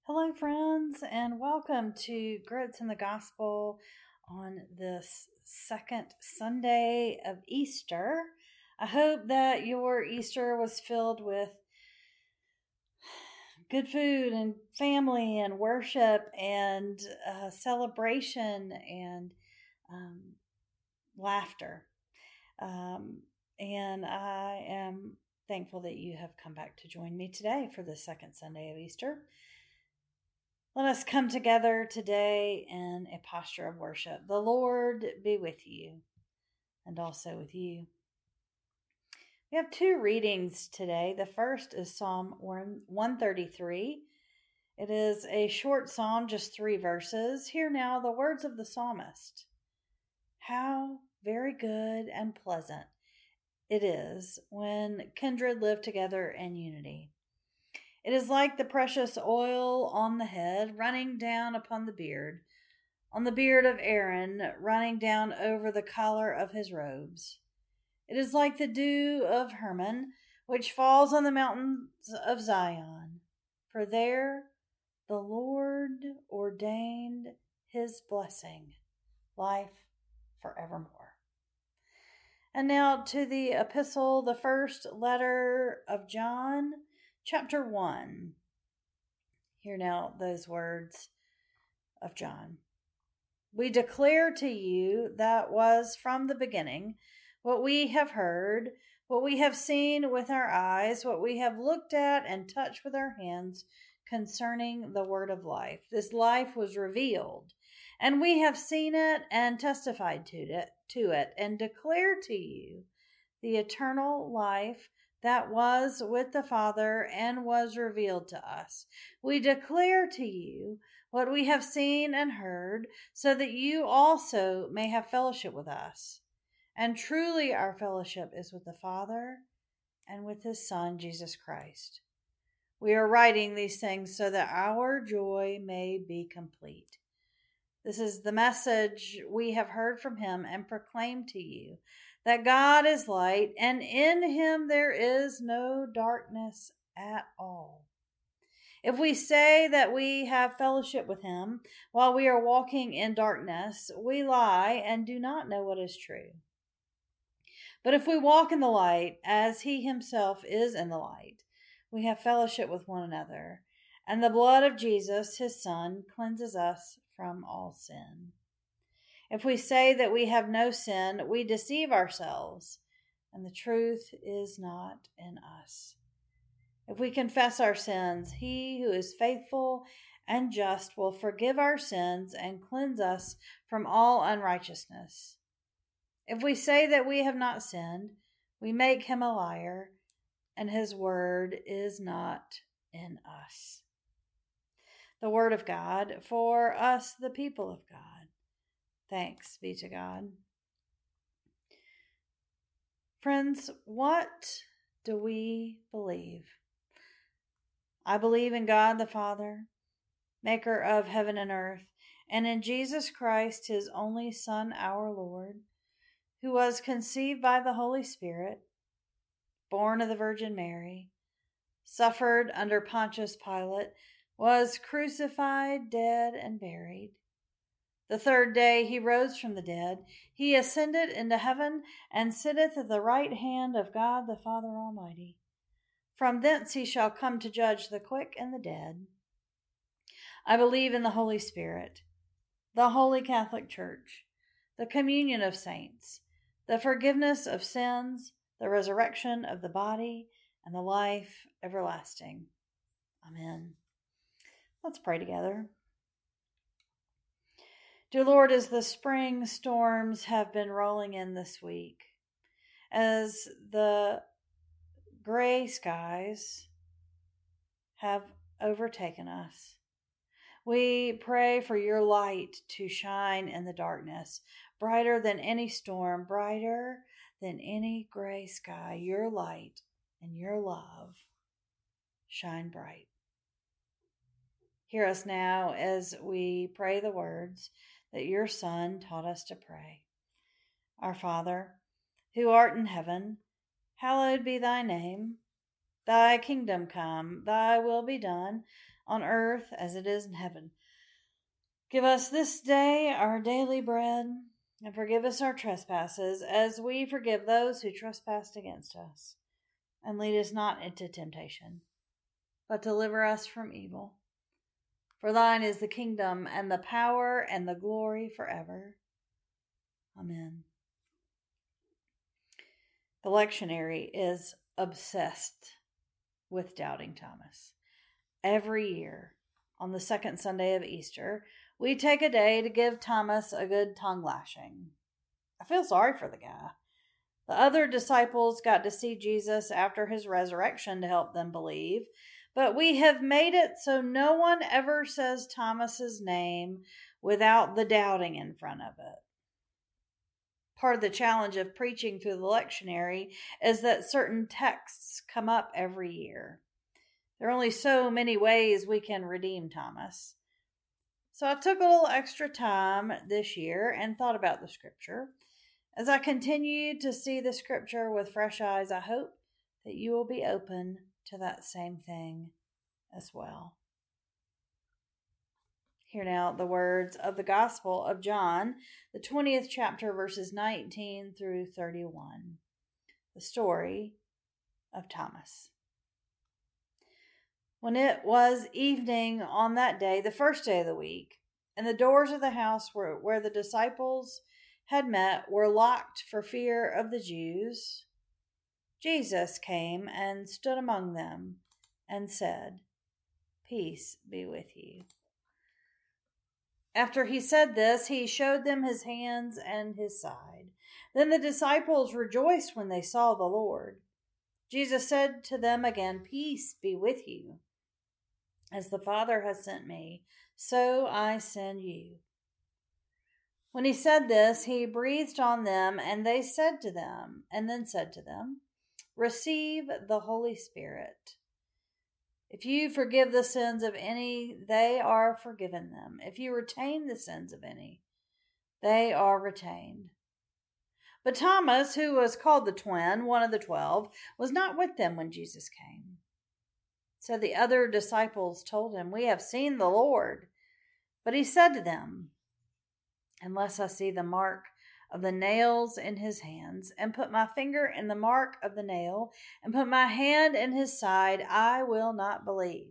Hello, friends, and welcome to Grits in the Gospel on this second Sunday of Easter. I hope that your Easter was filled with good food and family and worship and celebration and um, laughter. And I am thankful that you have come back to join me today for the second Sunday of Easter. Let us come together today in a posture of worship. The Lord be with you and also with you. We have two readings today. The first is Psalm 133. It is a short psalm, just 3 verses. Hear now the words of the psalmist. How very good and pleasant it is when kindred live together in unity. It is like the precious oil on the head, running down upon the beard, on the beard of Aaron, running down over the collar of his robes. It is like the dew of Hermon, which falls on the mountains of Zion. For there the Lord ordained his blessing, life forevermore. And now to the epistle, the first letter of John, Chapter 1. Hear now those words of John. We declare to you that was from the beginning, what we have heard, what we have seen with our eyes, what we have looked at and touched with our hands concerning the word of life. This life was revealed, and we have seen it and testified to it, and declare to you the eternal life that was with the Father and was revealed to us. We declare to you what we have seen and heard, so that you also may have fellowship with us. And truly our fellowship is with the Father and with his Son, Jesus Christ. We are writing these things so that our joy may be complete. This is the message we have heard from him and proclaimed to you, that God is light, and in him there is no darkness at all. If we say that we have fellowship with him while we are walking in darkness, we lie and do not know what is true. But if we walk in the light, as he himself is in the light, we have fellowship with one another, and the blood of Jesus, his Son, cleanses us from all sin. If we say that we have no sin, we deceive ourselves, and the truth is not in us. If we confess our sins, he who is faithful and just will forgive our sins and cleanse us from all unrighteousness. If we say that we have not sinned, we make him a liar, and his word is not in us. The word of God for us, the people of God. Thanks be to God. Friends, what do we believe? I believe in God the Father, maker of heaven and earth, and in Jesus Christ, his only Son, our Lord, who was conceived by the Holy Spirit, born of the Virgin Mary, suffered under Pontius Pilate, was crucified, dead, and buried. The third day he rose from the dead. He ascended into heaven and sitteth at the right hand of God the Father Almighty. From thence he shall come to judge the quick and the dead. I believe in the Holy Spirit, the Holy Catholic Church, the communion of saints, the forgiveness of sins, the resurrection of the body, and the life everlasting. Amen. Let's pray together. Dear Lord, as the spring storms have been rolling in this week, as the gray skies have overtaken us, we pray for your light to shine in the darkness, brighter than any storm, brighter than any gray sky. Your light and your love shine bright. Hear us now as we pray the words that your Son taught us to pray. Our Father, who art in heaven, hallowed be thy name. Thy kingdom come, thy will be done, on earth as it is in heaven. Give us this day our daily bread, and forgive us our trespasses, as we forgive those who trespass against us. And lead us not into temptation, but deliver us from evil. For thine is the kingdom, and the power, and the glory forever. Amen. The lectionary is obsessed with doubting Thomas. Every year, on the second Sunday of Easter, we take a day to give Thomas a good tongue lashing. I feel sorry for the guy. The other disciples got to see Jesus after his resurrection to help them believe, but we have made it so no one ever says Thomas's name without the doubting in front of it. Part of the challenge of preaching through the lectionary is that certain texts come up every year. There are only so many ways we can redeem Thomas. So I took a little extra time this year and thought about the scripture. As I continue to see the scripture with fresh eyes, I hope that you will be open to that same thing as well. Hear now the words of the Gospel of John, the 20th chapter, verses 19 through 31. The story of Thomas. When it was evening on that day, the first day of the week, and the doors of the house where the disciples had met were locked for fear of the Jews, Jesus came and stood among them and said, "Peace be with you." After he said this, he showed them his hands and his side. Then the disciples rejoiced when they saw the Lord. Jesus said to them again, "Peace be with you. As the Father has sent me, so I send you." When he said this, he breathed on them, and then said to them, "Receive the Holy Spirit. If you forgive the sins of any, they are forgiven them. If you retain the sins of any, they are retained." But Thomas, who was called the twin, one of the 12, was not with them when Jesus came. So the other disciples told him, "We have seen the Lord." But he said to them, "Unless I see the mark of the nails in his hands, and put my finger in the mark of the nail, and put my hand in his side, I will not believe."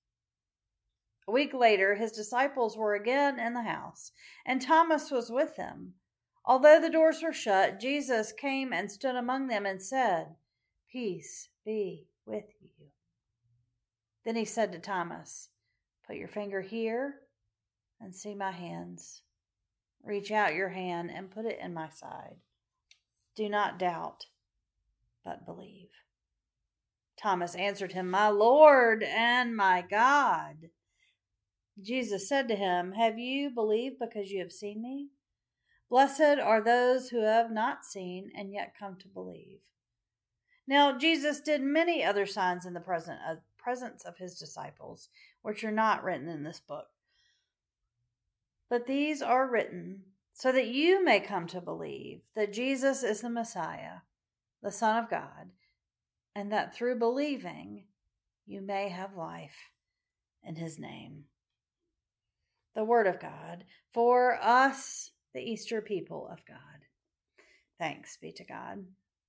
A week later, his disciples were again in the house, and Thomas was with them. Although the doors were shut, Jesus came and stood among them and said, "Peace be with you." Then he said to Thomas, "Put your finger here and see my hands. Reach out your hand and put it in my side. Do not doubt, but believe." Thomas answered him, "My Lord and my God." Jesus said to him, "Have you believed because you have seen me? Blessed are those who have not seen and yet come to believe." Now Jesus did many other signs in the presence of his disciples, which are not written in this book. But these are written so that you may come to believe that Jesus is the Messiah, the Son of God, and that through believing you may have life in his name. The word of God for us, the Easter people of God. Thanks be to God.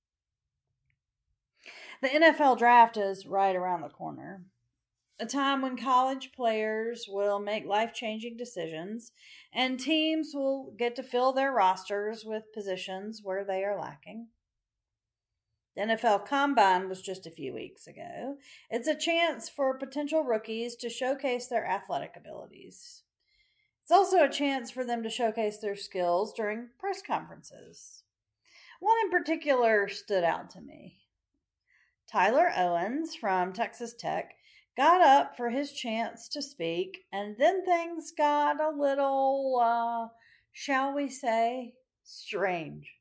The NFL draft is right around the corner. A time when college players will make life-changing decisions and teams will get to fill their rosters with positions where they are lacking. The NFL Combine was just a few weeks ago. It's a chance for potential rookies to showcase their athletic abilities. It's also a chance for them to showcase their skills during press conferences. One in particular stood out to me. Tyler Owens from Texas Tech got up for his chance to speak, and then things got a little, shall we say, strange.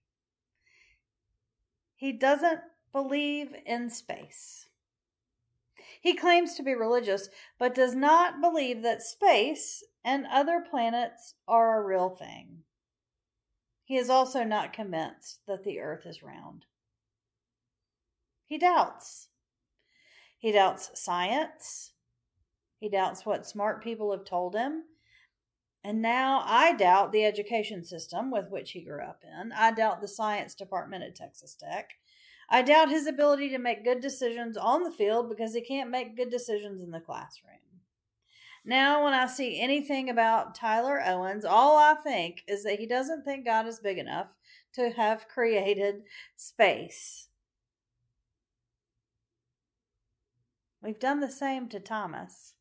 He doesn't believe in space. He claims to be religious, but does not believe that space and other planets are a real thing. He is also not convinced that the earth is round. He doubts. He doubts science. He doubts what smart people have told him. And now I doubt the education system with which he grew up in. I doubt the science department at Texas Tech. I doubt his ability to make good decisions on the field because he can't make good decisions in the classroom. Now, when I see anything about Tyler Owens, all I think is that he doesn't think God is big enough to have created space. We've done the same to Thomas.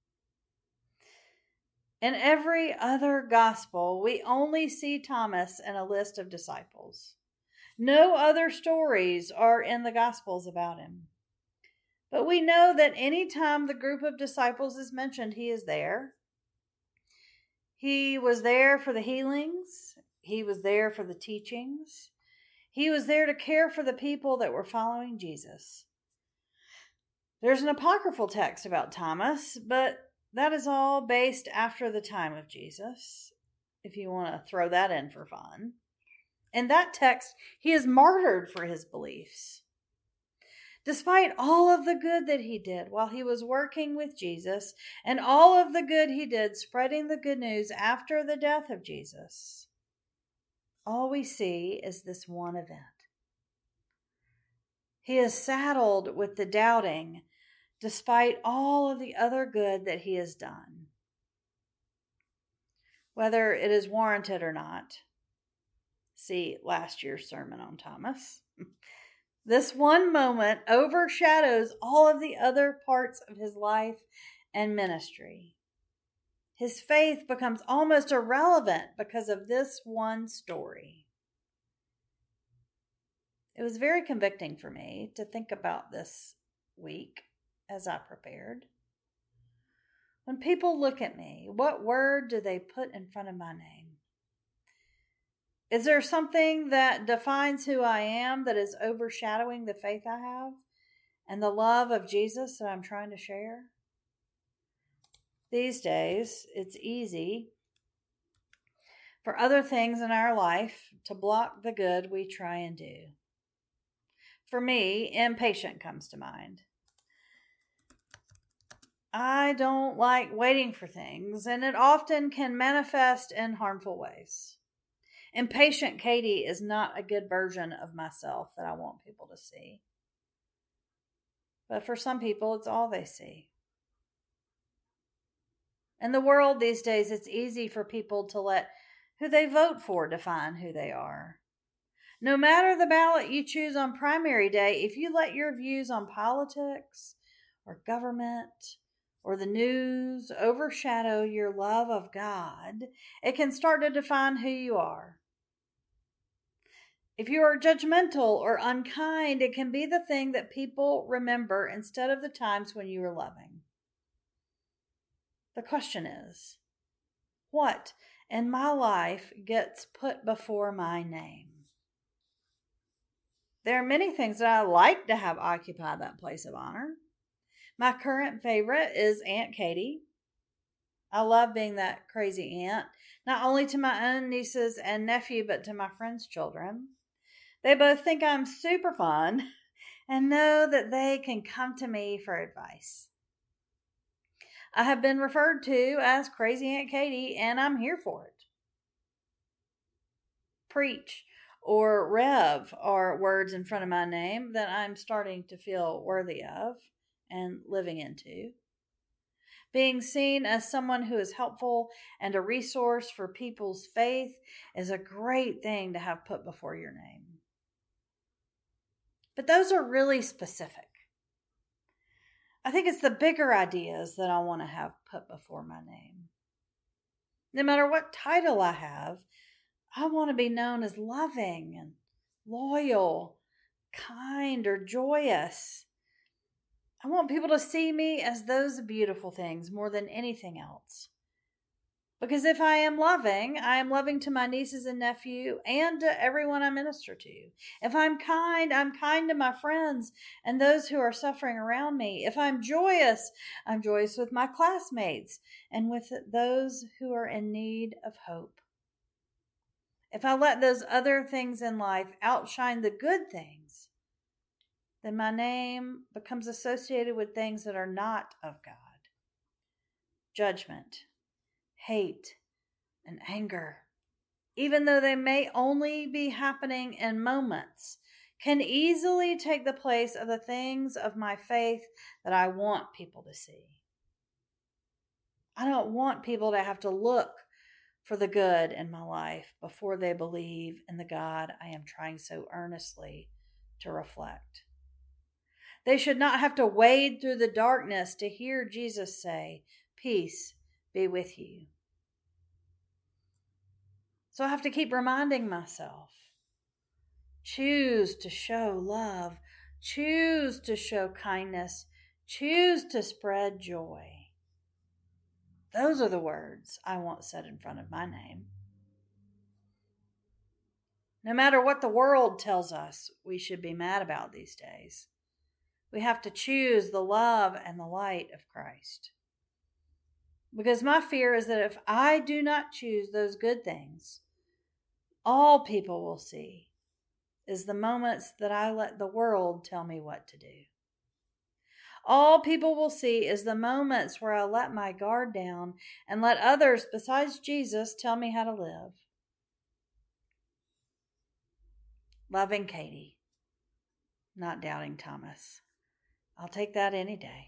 In every other gospel, we only see Thomas in a list of disciples. No other stories are in the gospels about him. But we know that any time the group of disciples is mentioned, he is there. He was there for the healings. He was there for the teachings. He was there to care for the people that were following Jesus. There's an apocryphal text about Thomas, but that is all based after the time of Jesus, if you want to throw that in for fun. In that text, he is martyred for his beliefs. Despite all of the good that he did while he was working with Jesus, and all of the good he did spreading the good news after the death of Jesus, all we see is this one event. He is saddled with the doubting, despite all of the other good that he has done. Whether it is warranted or not, see last year's sermon on Thomas. This one moment overshadows all of the other parts of his life and ministry. His faith becomes almost irrelevant because of this one story. It was very convicting for me to think about this week as I prepared. When people look at me, what word do they put in front of my name? Is there something that defines who I am that is overshadowing the faith I have and the love of Jesus that I'm trying to share? These days, it's easy for other things in our life to block the good we try and do. For me, impatient comes to mind. I don't like waiting for things, and it often can manifest in harmful ways. Impatient Katie is not a good version of myself that I want people to see. But for some people, it's all they see. In the world these days, it's easy for people to let who they vote for define who they are. No matter the ballot you choose on primary day, if you let your views on politics or government or the news overshadow your love of God, it can start to define who you are. If you are judgmental or unkind, it can be the thing that people remember instead of the times when you were loving. The question is, what in my life gets put before my name? There are many things that I like to have occupy that place of honor. My current favorite is Aunt Katie. I love being that crazy aunt, not only to my own nieces and nephew, but to my friends' children. They both think I'm super fun and know that they can come to me for advice. I have been referred to as Crazy Aunt Katie, and I'm here for it. Preach or Rev are words in front of my name that I'm starting to feel worthy of and living into. Being seen as someone who is helpful and a resource for people's faith is a great thing to have put before your name. But those are really specific. I think it's the bigger ideas that I want to have put before my name. No matter what title I have, I want to be known as loving and loyal, kind, or joyous. I want people to see me as those beautiful things more than anything else. Because if I am loving to my nieces and nephew and to everyone I minister to. If I'm kind to my friends and those who are suffering around me. If I'm joyous with my classmates and with those who are in need of hope. If I let those other things in life outshine the good things, then my name becomes associated with things that are not of God. judgment, hate, and anger, even though they may only be happening in moments, can easily take the place of the things of my faith that I want people to see. I don't want people to have to look for the good in my life before they believe in the God I am trying so earnestly to reflect. They should not have to wade through the darkness to hear Jesus say, "Peace be with you." So I have to keep reminding myself, choose to show love, choose to show kindness, choose to spread joy. Those are the words I want said in front of my name. No matter what the world tells us we should be mad about these days, we have to choose the love and the light of Christ. Because my fear is that if I do not choose those good things, all people will see is the moments that I let the world tell me what to do. All people will see is the moments where I let my guard down and let others besides Jesus tell me how to live. Loving Katie, not doubting Thomas. I'll take that any day.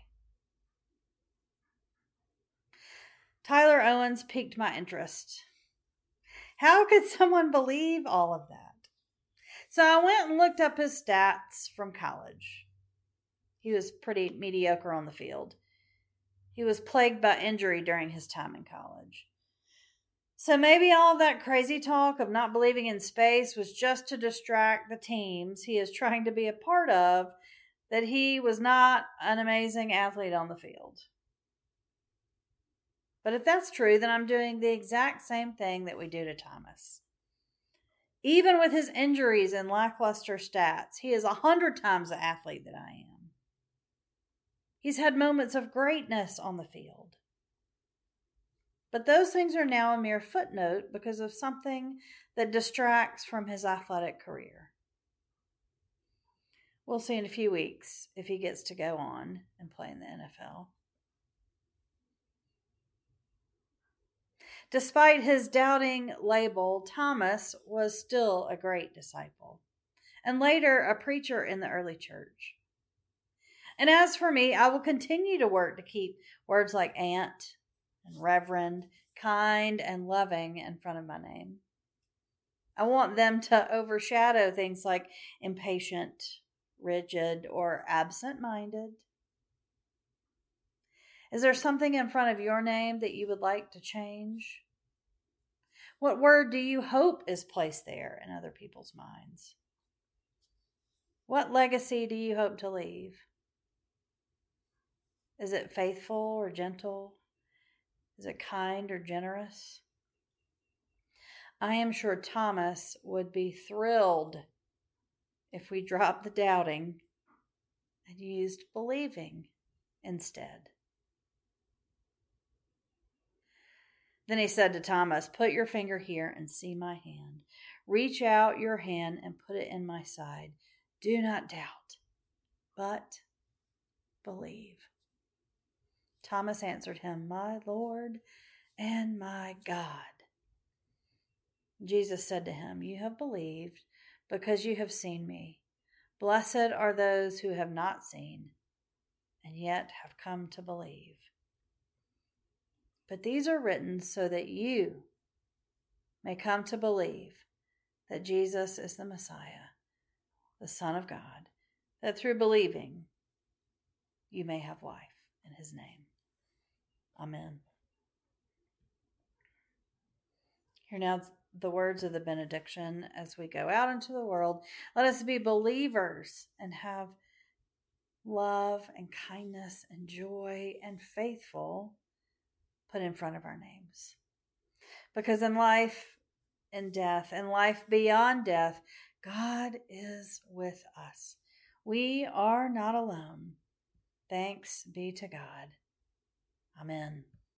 Tyler Owens piqued my interest. How could someone believe all of that? So I went and looked up his stats from college. He was pretty mediocre on the field. He was plagued by injury during his time in college. So maybe all of that crazy talk of not believing in space was just to distract the teams he is trying to be a part of, that he was not an amazing athlete on the field. But if that's true, then I'm doing the exact same thing that we do to Thomas. Even with his injuries and lackluster stats, he is 100 times the athlete that I am. He's had moments of greatness on the field. But those things are now a mere footnote because of something that distracts from his athletic career. We'll see in a few weeks if he gets to go on and play in the NFL. Despite his doubting label, Thomas was still a great disciple, and later a preacher in the early church. And as for me, I will continue to work to keep words like aunt and reverend, kind and loving in front of my name. I want them to overshadow things like impatient, rigid, or absent-minded. Is there something in front of your name that you would like to change? What word do you hope is placed there in other people's minds? What legacy do you hope to leave? Is it faithful or gentle? Is it kind or generous? I am sure Thomas would be thrilled if we dropped the doubting and used believing instead. Then he said to Thomas, "Put your finger here and see my hand. Reach out your hand and put it in my side. Do not doubt, but believe." Thomas answered him, "My Lord and my God." Jesus said to him, "You have believed because you have seen me. Blessed are those who have not seen and yet have come to believe. But these are written so that you may come to believe that Jesus is the Messiah, the Son of God, that through believing you may have life in his name. Amen." Hear now the words of the benediction as we go out into the world. Let us be believers and have love and kindness and joy and faithful put in front of our names. Because in life and death and life beyond death, God is with us. We are not alone. Thanks be to God. Amen.